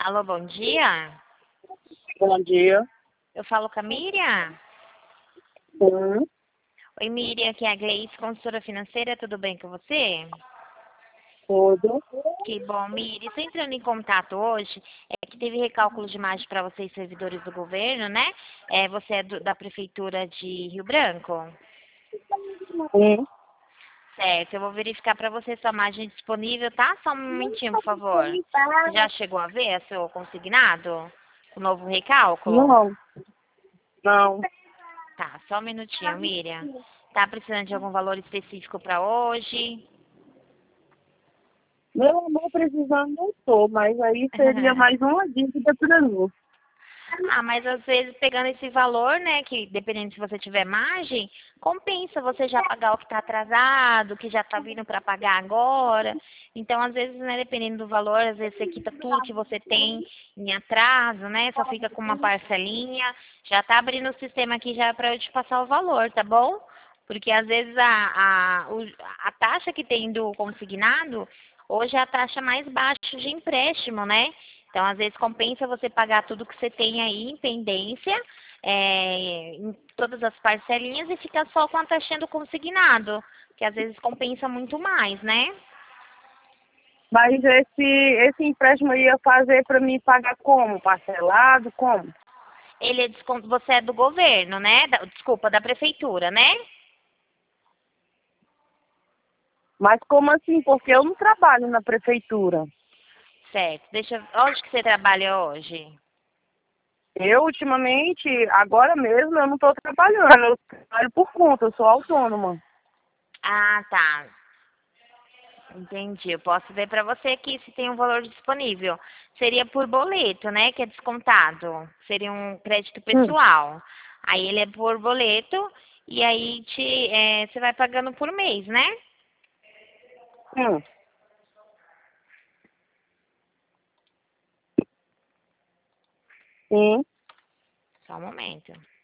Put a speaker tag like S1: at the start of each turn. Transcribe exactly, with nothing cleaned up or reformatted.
S1: Alô, bom dia.
S2: Bom dia.
S1: Eu falo com a Miriam?
S2: Sim,
S1: Oi, Miriam, aqui é a Gleice, consultora financeira, tudo bem com você?
S2: tudo.
S1: Que bom, Miriam. Estou entrando em contato hoje, é que teve recálculo de imagem para vocês, servidores do governo, né? É, você é do- da Prefeitura de Rio Branco?
S2: Sim.
S1: Certo, eu vou verificar para você sua imagem disponível, tá? Só um momentinho, por favor. Você já chegou a ver seu consignado? O novo recálculo?
S2: Não, não.
S1: Tá, só um minutinho, Miriam. Tá precisando de algum valor específico para hoje?
S2: Meu amor, precisando não estou, mas aí seria mais uma dívida para mim.
S1: Ah, mas às vezes pegando esse valor, né, que dependendo se você tiver margem, compensa você já pagar o que está atrasado, que já está vindo para pagar agora. Então, às vezes, né, dependendo do valor, às vezes você quita tudo que você tem em atraso, né, só fica com uma parcelinha. Já está abrindo o sistema aqui já para eu te passar o valor, tá bom? Porque às vezes a, a, o- a taxa que tem do consignado, hoje é a taxa mais baixa de empréstimo, né? Então, às vezes, compensa você pagar tudo que você tem aí em pendência, é, em todas as parcelinhas e ficar só com a taxinha do consignado, que às vezes compensa muito mais, né?
S2: Mas esse, esse empréstimo ia fazer para mim pagar como? Parcelado? Como?
S1: Ele é desconto, você é do governo, né? Da- desculpa, da prefeitura, né?
S2: Mas como assim? Porque eu não trabalho na prefeitura.
S1: Certo. Deixa, eu- onde que você trabalha hoje?
S2: Eu, ultimamente, agora mesmo, eu não estou trabalhando. Eu trabalho por conta, eu sou autônoma.
S1: Ah, tá. Entendi. Eu posso ver para você aqui se tem um valor disponível. Seria por boleto, né? Que é descontado. Seria um crédito
S2: Hum,
S1: pessoal. Aí ele é por boleto e aí te, é, você vai pagando por mês, né?
S2: hum, sim.
S1: Só um momento.